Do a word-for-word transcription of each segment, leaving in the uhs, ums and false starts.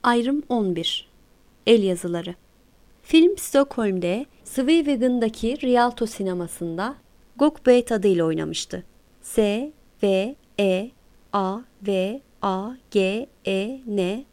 Ayrım on bir. El yazıları. Film Stockholm'de Sveavägen'daki Rialto sinemasında Gökberg adıyla oynamıştı. S V E A V A G E N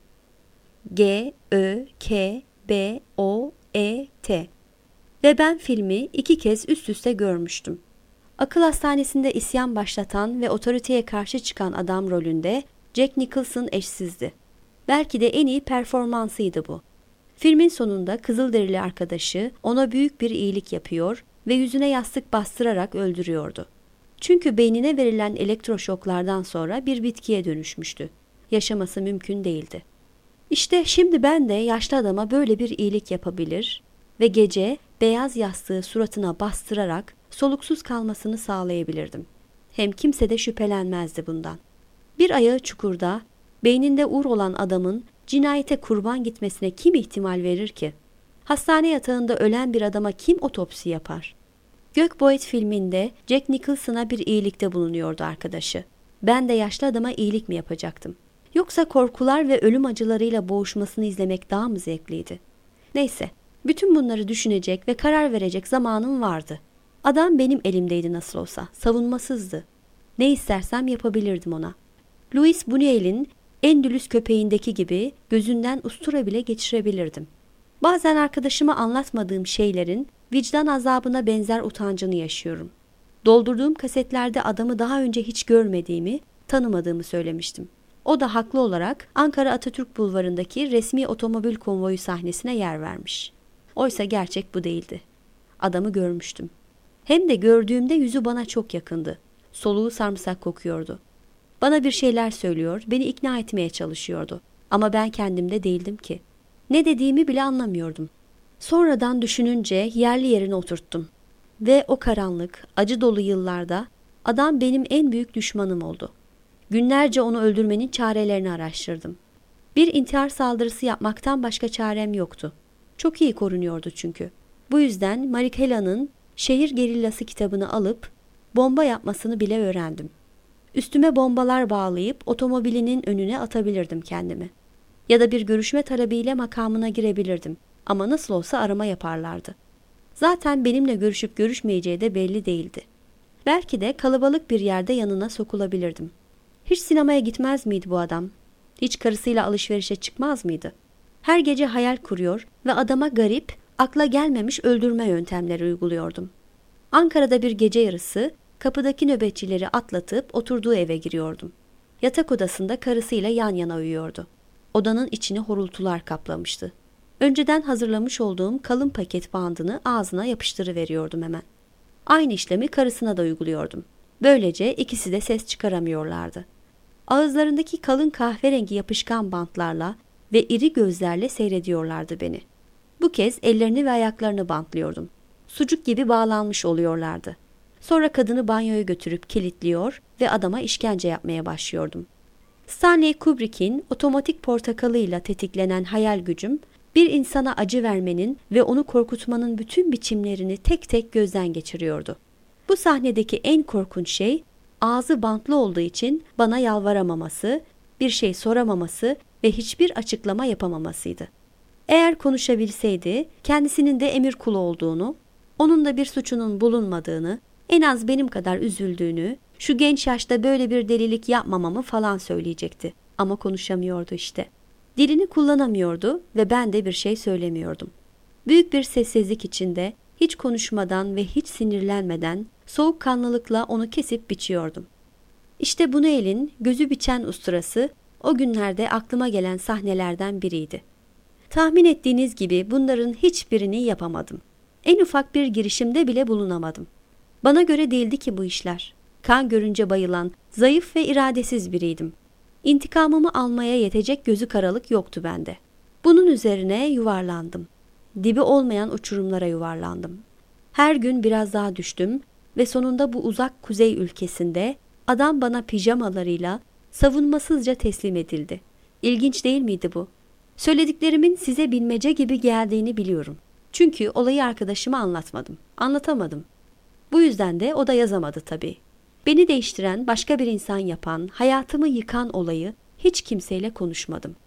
G Ö K B O E T ve ben filmi iki kez üst üste görmüştüm. Akıl hastanesinde isyan başlatan ve otoriteye karşı çıkan adam rolünde Jack Nicholson eşsizdi. Belki de en iyi performansıydı bu. Filmin sonunda Kızılderili arkadaşı ona büyük bir iyilik yapıyor ve yüzüne yastık bastırarak öldürüyordu. Çünkü beynine verilen elektroşoklardan sonra bir bitkiye dönüşmüştü. Yaşaması mümkün değildi. İşte şimdi ben de yaşlı adama böyle bir iyilik yapabilir ve gece beyaz yastığı suratına bastırarak soluksuz kalmasını sağlayabilirdim. Hem kimse de şüphelenmezdi bundan. Bir ayağı çukurda, beyninde ur olan adamın cinayete kurban gitmesine kim ihtimal verir ki? Hastane yatağında ölen bir adama kim otopsi yapar? Gökberg filminde Jack Nicholson'a bir iyilikte bulunuyordu arkadaşı. Ben de yaşlı adama iyilik mi yapacaktım? Yoksa korkular ve ölüm acılarıyla boğuşmasını izlemek daha mı zevkliydi? Neyse, bütün bunları düşünecek ve karar verecek zamanım vardı. Adam benim elimdeydi nasıl olsa, savunmasızdı. Ne istersem yapabilirdim ona. Louis Buñuel'in Endülüs köpeğindeki gibi gözünden ustura bile geçirebilirdim. Bazen arkadaşıma anlatmadığım şeylerin vicdan azabına benzer utancını yaşıyorum. Doldurduğum kasetlerde adamı daha önce hiç görmediğimi, tanımadığımı söylemiştim. O da haklı olarak Ankara Atatürk Bulvarı'ndaki resmi otomobil konvoyu sahnesine yer vermiş. Oysa gerçek bu değildi. Adamı görmüştüm. Hem de gördüğümde yüzü bana çok yakındı. Soluğu sarımsak kokuyordu. Bana bir şeyler söylüyor, beni ikna etmeye çalışıyordu. Ama ben kendimde değildim ki. Ne dediğimi bile anlamıyordum. Sonradan düşününce yerli yerine oturttum. Ve o karanlık, acı dolu yıllarda adam benim en büyük düşmanım oldu. Günlerce onu öldürmenin çarelerini araştırdım. Bir intihar saldırısı yapmaktan başka çarem yoktu. Çok iyi korunuyordu çünkü. Bu yüzden Marikhela'nın Şehir Gerillası kitabını alıp bomba yapmasını bile öğrendim. Üstüme bombalar bağlayıp otomobilinin önüne atabilirdim kendimi. Ya da bir görüşme talebiyle makamına girebilirdim. Ama nasıl olsa arama yaparlardı. Zaten benimle görüşüp görüşmeyeceği de belli değildi. Belki de kalabalık bir yerde yanına sokulabilirdim. Hiç sinemaya gitmez miydi bu adam? Hiç karısıyla alışverişe çıkmaz mıydı? Her gece hayal kuruyor ve adama garip, akla gelmemiş öldürme yöntemleri uyguluyordum. Ankara'da bir gece yarısı kapıdaki nöbetçileri atlatıp oturduğu eve giriyordum. Yatak odasında karısıyla yan yana uyuyordu. Odanın içini horultular kaplamıştı. Önceden hazırlamış olduğum kalın paket bandını ağzına yapıştırıveriyordum hemen. Aynı işlemi karısına da uyguluyordum. Böylece ikisi de ses çıkaramıyorlardı. Ağızlarındaki kalın kahverengi yapışkan bantlarla ve iri gözlerle seyrediyorlardı beni. Bu kez ellerini ve ayaklarını bantlıyordum. Sucuk gibi bağlanmış oluyorlardı. Sonra kadını banyoya götürüp kilitliyor ve adama işkence yapmaya başlıyordum. Stanley Kubrick'in otomatik portakalıyla tetiklenen hayal gücüm, bir insana acı vermenin ve onu korkutmanın bütün biçimlerini tek tek gözden geçiriyordu. Bu sahnedeki en korkunç şey, ağzı bantlı olduğu için bana yalvaramaması, bir şey soramaması ve hiçbir açıklama yapamamasıydı. Eğer konuşabilseydi, kendisinin de emir kulu olduğunu, onun da bir suçunun bulunmadığını, en az benim kadar üzüldüğünü, şu genç yaşta böyle bir delilik yapmamamı falan söyleyecekti. Ama konuşamıyordu işte. Dilini kullanamıyordu ve ben de bir şey söylemiyordum. Büyük bir sessizlik içinde, hiç konuşmadan ve hiç sinirlenmeden soğukkanlılıkla onu kesip biçiyordum. İşte Buñuel'in gözü biçen usturası o günlerde aklıma gelen sahnelerden biriydi. Tahmin ettiğiniz gibi bunların hiçbirini yapamadım. En ufak bir girişimde bile bulunamadım. Bana göre değildi ki bu işler. Kan görünce bayılan, zayıf ve iradesiz biriydim. İntikamımı almaya yetecek gözü karalık yoktu bende. Bunun üzerine yuvarlandım. Dibi olmayan uçurumlara yuvarlandım. Her gün biraz daha düştüm ve sonunda bu uzak kuzey ülkesinde adam bana pijamalarıyla savunmasızca teslim edildi. İlginç değil miydi bu? Söylediklerimin size bilmece gibi geldiğini biliyorum. Çünkü olayı arkadaşıma anlatmadım. Anlatamadım. Bu yüzden de o da yazamadı tabii. Beni değiştiren, başka bir insan yapan, hayatımı yıkan olayı hiç kimseyle konuşmadım.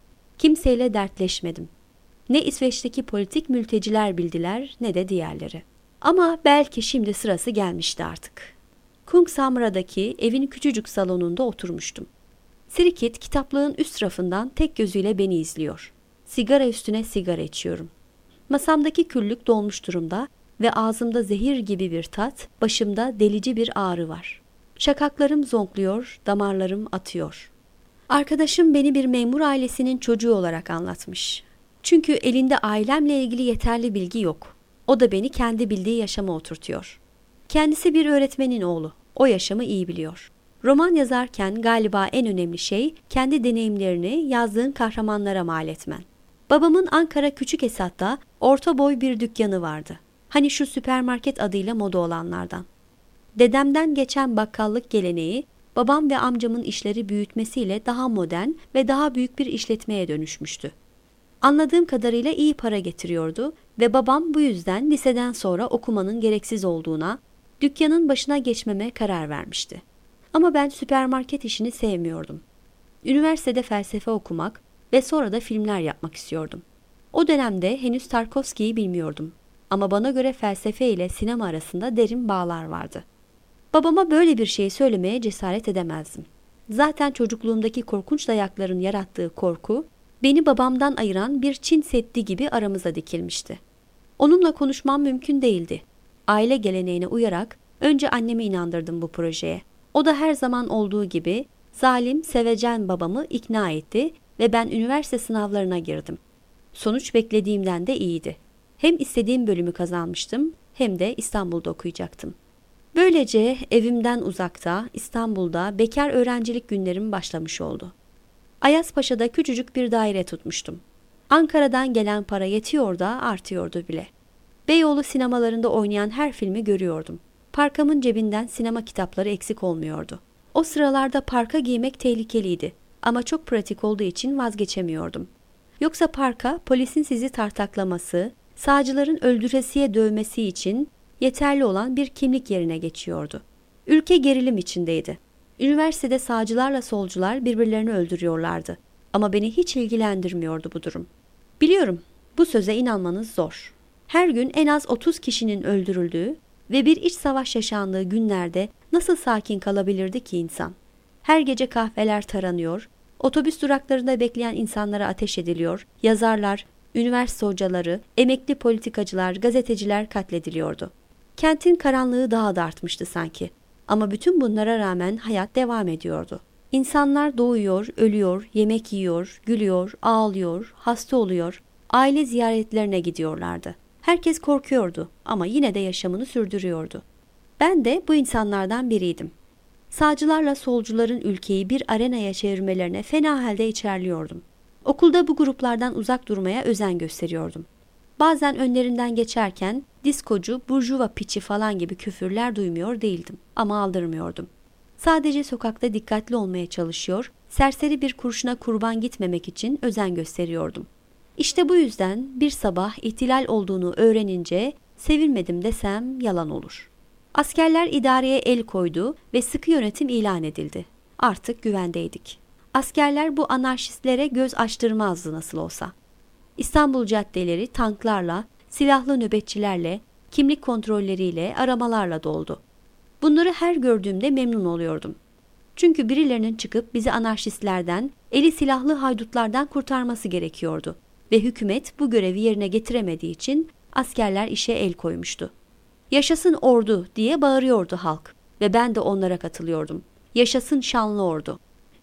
Kimseyle dertleşmedim. Ne İsveç'teki politik mülteciler bildiler ne de diğerleri. Ama belki şimdi sırası gelmişti artık. Kungsamra'daki evin küçücük salonunda oturmuştum. Sirikit kitaplığın üst rafından tek gözüyle beni izliyor. Sigara üstüne sigara içiyorum. Masamdaki küllük dolmuş durumda ve ağzımda zehir gibi bir tat, başımda delici bir ağrı var. Şakaklarım zonkluyor, damarlarım atıyor. Arkadaşım beni bir memur ailesinin çocuğu olarak anlatmış. Çünkü elinde ailemle ilgili yeterli bilgi yok. O da beni kendi bildiği yaşama oturtuyor. Kendisi bir öğretmenin oğlu. O yaşamı iyi biliyor. Roman yazarken galiba en önemli şey kendi deneyimlerini yazdığın kahramanlara mal etmen. Babamın Ankara Küçük Esat'ta orta boy bir dükkanı vardı. Hani şu süpermarket adıyla moda olanlardan. Dedemden geçen bakkallık geleneği babam ve amcamın işleri büyütmesiyle daha modern ve daha büyük bir işletmeye dönüşmüştü. Anladığım kadarıyla iyi para getiriyordu ve babam bu yüzden liseden sonra okumanın gereksiz olduğuna, dükkanın başına geçmeme karar vermişti. Ama ben süpermarket işini sevmiyordum. Üniversitede felsefe okumak ve sonra da filmler yapmak istiyordum. O dönemde henüz Tarkovski'yi bilmiyordum. Ama bana göre felsefe ile sinema arasında derin bağlar vardı. Babama böyle bir şey söylemeye cesaret edemezdim. Zaten çocukluğumdaki korkunç dayakların yarattığı korku, beni babamdan ayıran bir Çin Seddi gibi aramıza dikilmişti. Onunla konuşmam mümkün değildi. Aile geleneğine uyarak önce annemi inandırdım bu projeye. O da her zaman olduğu gibi zalim, sevecen babamı ikna etti ve ben üniversite sınavlarına girdim. Sonuç beklediğimden de iyiydi. Hem istediğim bölümü kazanmıştım hem de İstanbul'da okuyacaktım. Böylece evimden uzakta, İstanbul'da bekar öğrencilik günlerim başlamış oldu. Ayazpaşa'da küçücük bir daire tutmuştum. Ankara'dan gelen para yetiyor da artıyordu bile. Beyoğlu sinemalarında oynayan her filmi görüyordum. Parkamın cebinden sinema kitapları eksik olmuyordu. O sıralarda parka giymek tehlikeliydi ama çok pratik olduğu için vazgeçemiyordum. Yoksa parka polisin sizi tartaklaması, sağcıların öldüresiye dövmesi için yeterli olan bir kimlik yerine geçiyordu. Ülke gerilim içindeydi. Üniversitede sağcılarla solcular birbirlerini öldürüyorlardı. Ama beni hiç ilgilendirmiyordu bu durum. Biliyorum, bu söze inanmanız zor. Her gün en az otuz kişinin öldürüldüğü ve bir iç savaş yaşandığı günlerde nasıl sakin kalabilirdi ki insan? Her gece kahveler taranıyor, otobüs duraklarında bekleyen insanlara ateş ediliyor, yazarlar, üniversite hocaları, emekli politikacılar, gazeteciler katlediliyordu. Kentin karanlığı daha da artmıştı sanki. Ama bütün bunlara rağmen hayat devam ediyordu. İnsanlar doğuyor, ölüyor, yemek yiyor, gülüyor, ağlıyor, hasta oluyor, aile ziyaretlerine gidiyorlardı. Herkes korkuyordu ama yine de yaşamını sürdürüyordu. Ben de bu insanlardan biriydim. Sağcılarla solcuların ülkeyi bir arenaya çevirmelerine fena halde içerliyordum. Okulda bu gruplardan uzak durmaya özen gösteriyordum. Bazen önlerinden geçerken diskocu, burjuva piçi falan gibi küfürler duymuyor değildim ama aldırmıyordum. Sadece sokakta dikkatli olmaya çalışıyor, serseri bir kurşuna kurban gitmemek için özen gösteriyordum. İşte bu yüzden bir sabah ihtilal olduğunu öğrenince sevinmedim desem yalan olur. Askerler idareye el koydu ve sıkı yönetim ilan edildi. Artık güvendeydik. Askerler bu anarşistlere göz açtırmazdı nasıl olsa. İstanbul caddeleri tanklarla, silahlı nöbetçilerle, kimlik kontrolleriyle, aramalarla doldu. Bunları her gördüğümde memnun oluyordum. Çünkü birilerinin çıkıp bizi anarşistlerden, eli silahlı haydutlardan kurtarması gerekiyordu. Ve hükümet bu görevi yerine getiremediği için askerler işe el koymuştu. Yaşasın ordu diye bağırıyordu halk ve ben de onlara katılıyordum. Yaşasın şanlı ordu.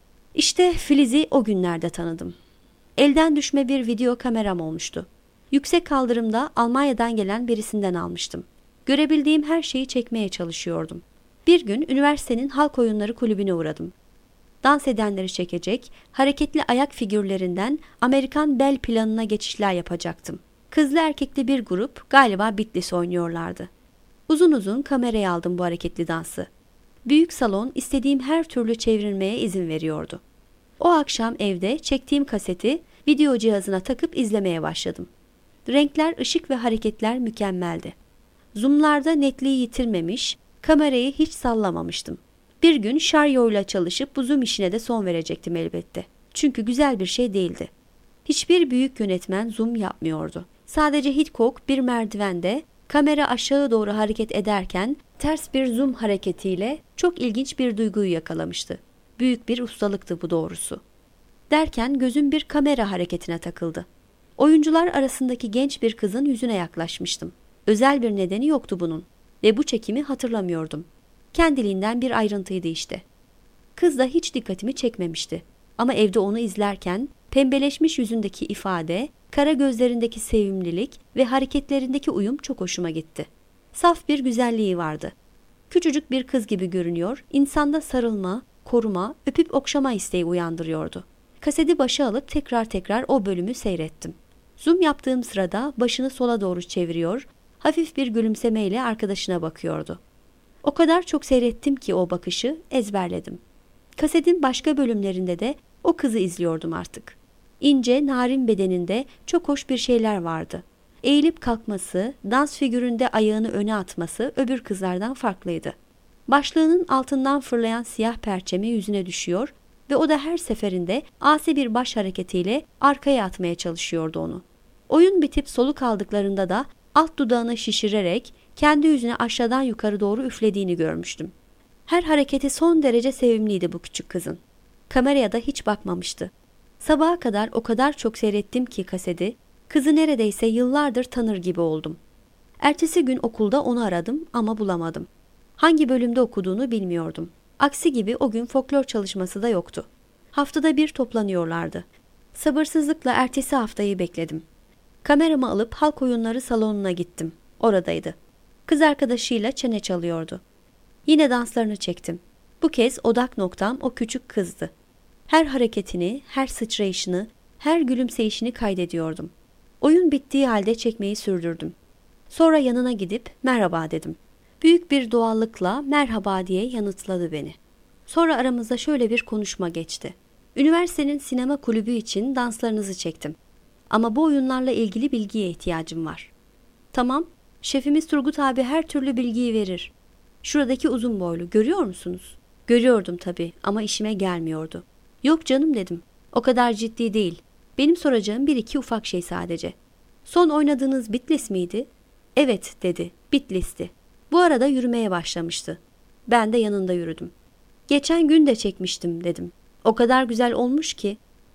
İşte Filiz'i o günlerde tanıdım. Elden düşme bir video kameram olmuştu. Yüksek kaldırımda Almanya'dan gelen birisinden almıştım. Görebildiğim her şeyi çekmeye çalışıyordum. Bir gün üniversitenin halk oyunları kulübüne uğradım. Dans edenleri çekecek, hareketli ayak figürlerinden Amerikan bel planına geçişler yapacaktım. Kızlı erkekli bir grup galiba Bitlis oynuyorlardı. Uzun uzun kameraya aldım bu hareketli dansı. Büyük salon istediğim her türlü çevrilmeye izin veriyordu. O akşam evde çektiğim kaseti video cihazına takıp izlemeye başladım. Renkler, ışık ve hareketler mükemmeldi. Zoom'larda netliği yitirmemiş, kamerayı hiç sallamamıştım. Bir gün şaryoyla çalışıp bu zoom işine de son verecektim elbette. Çünkü güzel bir şey değildi. Hiçbir büyük yönetmen zoom yapmıyordu. Sadece Hitchcock bir merdivende kamera aşağı doğru hareket ederken ters bir zoom hareketiyle çok ilginç bir duyguyu yakalamıştı. Büyük bir ustalıktı bu doğrusu. Derken gözüm bir kamera hareketine takıldı. Oyuncular arasındaki genç bir kızın yüzüne yaklaşmıştım. Özel bir nedeni yoktu bunun ve bu çekimi hatırlamıyordum. Kendiliğinden bir ayrıntıydı işte. Kız da hiç dikkatimi çekmemişti. Ama evde onu izlerken pembeleşmiş yüzündeki ifade, kara gözlerindeki sevimlilik ve hareketlerindeki uyum çok hoşuma gitti. Saf bir güzelliği vardı. Küçücük bir kız gibi görünüyor, insanda sarılma, koruma, öpüp okşama isteği uyandırıyordu. Kaseti başa alıp tekrar tekrar o bölümü seyrettim. Zoom yaptığım sırada başını sola doğru çeviriyor, hafif bir gülümsemeyle arkadaşına bakıyordu. O kadar çok seyrettim ki o bakışı ezberledim. Kasetin başka bölümlerinde de o kızı izliyordum artık. İnce, narin bedeninde çok hoş bir şeyler vardı. Eğilip kalkması, dans figüründe ayağını öne atması öbür kızlardan farklıydı. Başlığının altından fırlayan siyah perçemi yüzüne düşüyor ve o da her seferinde asi bir baş hareketiyle arkaya atmaya çalışıyordu onu. Oyun bitip soluk aldıklarında da alt dudağını şişirerek kendi yüzüne aşağıdan yukarı doğru üflediğini görmüştüm. Her hareketi son derece sevimliydi bu küçük kızın. Kameraya da hiç bakmamıştı. Sabaha kadar o kadar çok seyrettim ki kaseti, kızı neredeyse yıllardır tanır gibi oldum. Ertesi gün okulda onu aradım ama bulamadım. Hangi bölümde okuduğunu bilmiyordum. Aksi gibi o gün folklor çalışması da yoktu. Haftada bir toplanıyorlardı. Sabırsızlıkla ertesi haftayı bekledim. Kameramı alıp halk oyunları salonuna gittim. Oradaydı. Kız arkadaşıyla çene çalıyordu. Yine danslarını çektim. Bu kez odak noktam o küçük kızdı. Her hareketini, her sıçrayışını, her gülümseyişini kaydediyordum. Oyun bittiği halde çekmeyi sürdürdüm. Sonra yanına gidip merhaba dedim. Büyük bir doğallıkla merhaba diye yanıtladı beni. Sonra aramızda şöyle bir konuşma geçti. Üniversitenin sinema kulübü için danslarınızı çektim. Ama bu oyunlarla ilgili bilgiye ihtiyacım var. Tamam, şefimiz Turgut abi her türlü bilgiyi verir. Şuradaki uzun boylu, görüyor musunuz? Görüyordum tabii ama işime gelmiyordu. Yok canım dedim. O kadar ciddi değil. Benim soracağım bir iki ufak şey sadece. Son oynadığınız Bitlis miydi? Evet dedi. Bitlis'ti. Bu arada yürümeye başlamıştı. Ben de yanında yürüdüm. Geçen gün de çekmiştim dedim. O kadar güzel olmuş ki.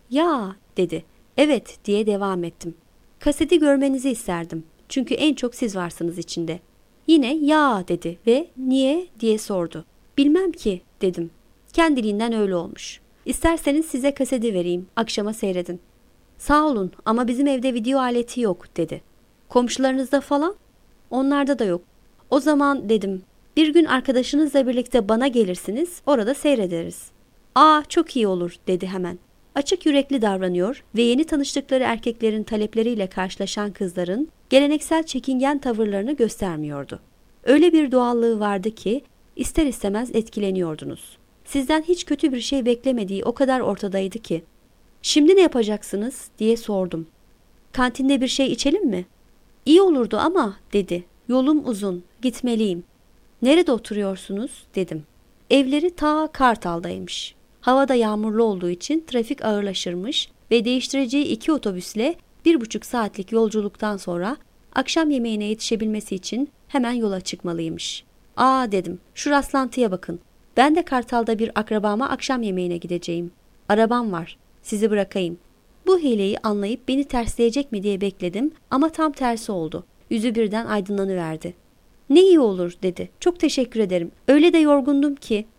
Ya dedi. Evet diye devam ettim. Kaseti görmenizi isterdim. Çünkü en çok siz varsınız içinde. Yine ya dedi ve niye diye sordu. Bilmem ki dedim. Kendiliğinden öyle olmuş. İsterseniz size kaseti vereyim. Akşama seyredin. Sağ olun ama bizim evde video aleti yok dedi. Komşularınızda falan? Onlarda da yok. O zaman dedim. Bir gün arkadaşınızla birlikte bana gelirsiniz. Orada seyrederiz. Aa çok iyi olur dedi hemen. Açık yürekli davranıyor ve yeni tanıştıkları erkeklerin talepleriyle karşılaşan kızların geleneksel çekingen tavırlarını göstermiyordu. Öyle bir doğallığı vardı ki ister istemez etkileniyordunuz. Sizden hiç kötü bir şey beklemediği o kadar ortadaydı ki. Şimdi ne yapacaksınız diye sordum. Kantinde bir şey içelim mi? İyi olurdu ama dedi. Yolum uzun, gitmeliyim. Nerede oturuyorsunuz dedim. Evleri ta Kartal'daymış. Havada yağmurlu olduğu için trafik ağırlaşırmış ve değiştireceği iki otobüsle bir buçuk saatlik yolculuktan sonra akşam yemeğine yetişebilmesi için hemen yola çıkmalıymış. Aa dedim, şu rastlantıya bakın. Ben de Kartal'da bir akrabama akşam yemeğine gideceğim. Arabam var, sizi bırakayım. Bu hileyi anlayıp beni tersleyecek mi diye bekledim ama tam tersi oldu. Yüzü birden aydınlanıverdi. Ne iyi olur dedi. Çok teşekkür ederim. Öyle de yorgundum ki.